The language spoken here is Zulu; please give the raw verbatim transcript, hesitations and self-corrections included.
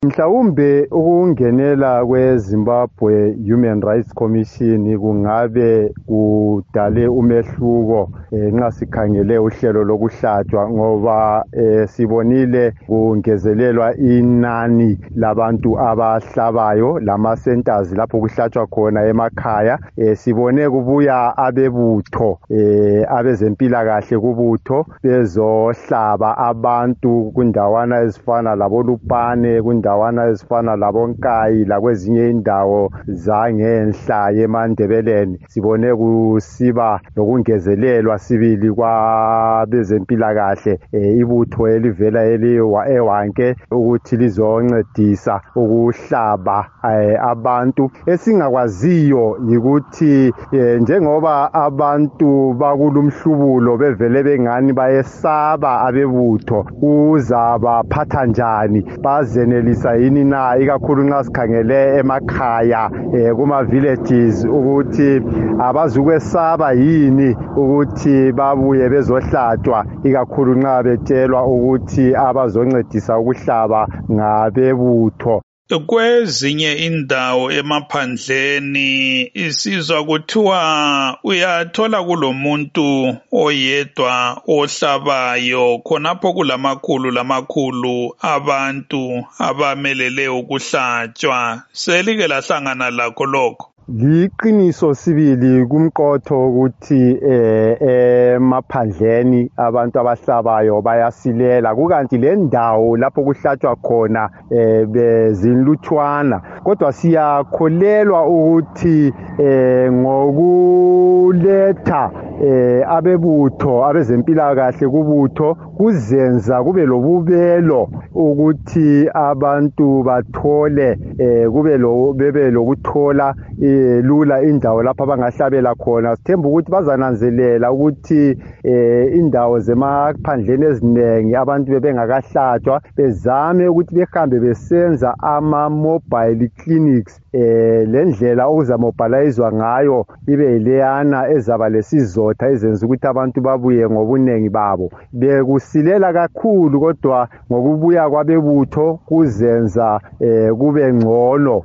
Mhlawumbe ukungenela kweZimbabwe Human Rights Commission kungabe kudale umehluko nxa sikhangele uhlelo lokuhlatshwa ngoba eh, sibonile kungezelelwa inani labantu abahlabayo lama centers lapho kuhlatshwa khona emakhaya. Eh, sibone kubuya abebutho eh, abezempilakahle kubutho bezohlaba abantu kundawana ezifana laboLupane kundawana indawana ezifana labonkayi lakwezinye indawo zangenhla yeMandebeleni. Sibone kusiba lokungezelelwa sibili kwabezempilakahle e, ibutho elivela ewanke ukuthi lizoncedisa ukuhlaba e, abantu. Esingakwaziyo yikuthi e, njengoba abantu bakulumhlubulo bevele bengani bayesaba abebutho uzabaphatha njani bazenelisa yini na ikakhulu nxa sikhangele emakhaya eh, kuma villages ukuthi abazukwesaba yini ukuthi babuye bezohlatshwa ikakhulu nxa betshelwa ukuthi abazoncedisa ukuhlaba ngabebutho. Kwezinye indawo emaphandleni isizwa kuthiwa uyathola kulomuntu oyedwa ohlabayo khonapho kulamakhulu lamakhulu abantu abamelele ukuhlatshwa. Selike lahlangana lakho lokho? Liqiniso sibili kumqotho ukuthi eh emaphandleni abantu abahlabayo bayasilela kukanti le ndawo lapho kuhlatshwa khona eh bezinluthwana kodwa siyakholelwa ukuthi eh ngokuletha eh abebutho abezempilakahle kubutho kuzenza kube lobubelo ukuthi abantu bathole eh kube lo bebe lokuthola lula indawo lapha abangahlabela khona. Sithemba ukuthi bazananzelela ukuthi eh indawo zemaphandleni ezinengi abantu bebengakahlatshwa bezame ukuthi behambe besenza ama mobile clinics eh lendlela okuzamobilizwa ngayo ibe leyana ezaba lesizotha ezenza ukuthi abantu babuye ngobunengi babo. Bekusilela kakhulu kodwa ngokubuya kwabebutho kuzenza eh kube ngcono.